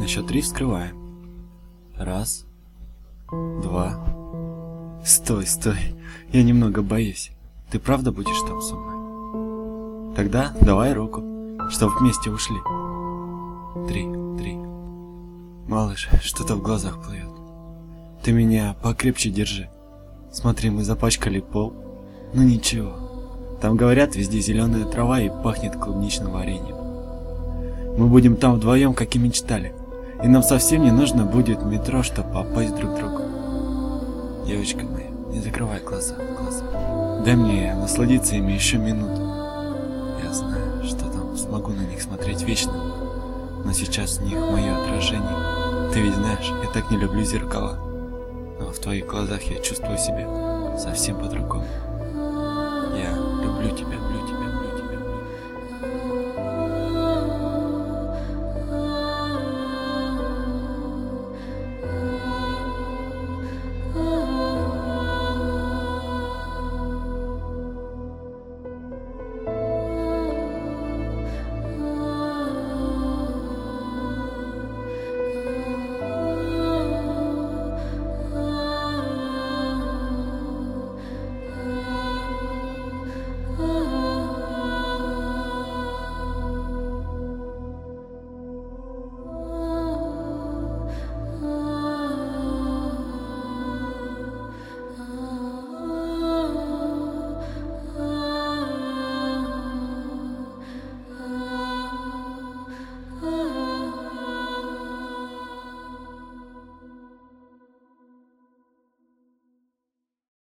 счет 3 вскрываем. Раз, два. Стой, стой. Я немного боюсь. Ты правда будешь там со мной? Тогда давай руку, чтоб вместе ушли. 3. Малыш, что-то в глазах плывет. Ты меня покрепче держи. Смотри, мы запачкали пол. Ну ничего. Там, говорят, везде зеленая трава и пахнет клубничным вареньем. Мы будем там вдвоем, как и мечтали. И нам совсем не нужно будет метро, чтобы попасть друг к другу. Девочка моя, не закрывай глаза. Дай мне насладиться ими еще минуту. Я знаю, что там смогу на них смотреть вечно, но сейчас в них мое отражение. Ты ведь знаешь, я так не люблю зеркала. Но в твоих глазах я чувствую себя совсем по-другому. Я люблю тебя.